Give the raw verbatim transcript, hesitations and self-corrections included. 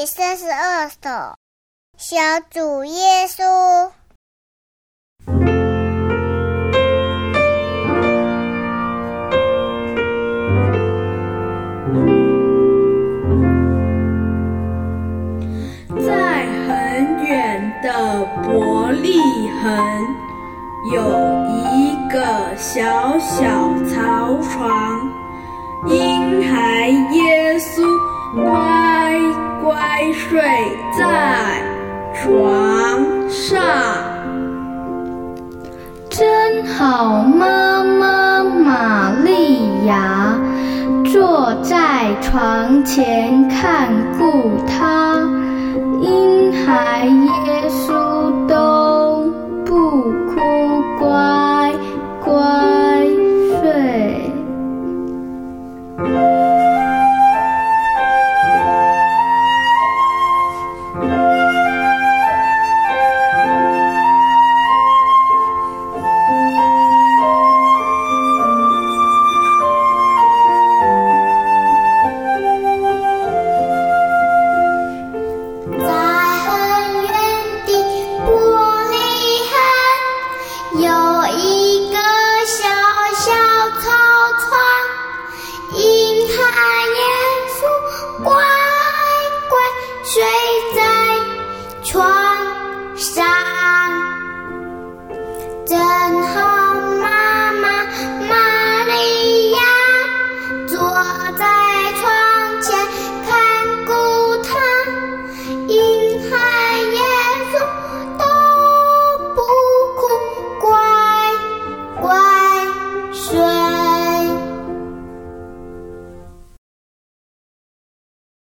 三十二首，小主耶稣。 在很远的伯利恒，有一个小小草床，婴孩耶稣乖乖睡在床上。 真好，妈妈玛利亚坐在床前看顾他。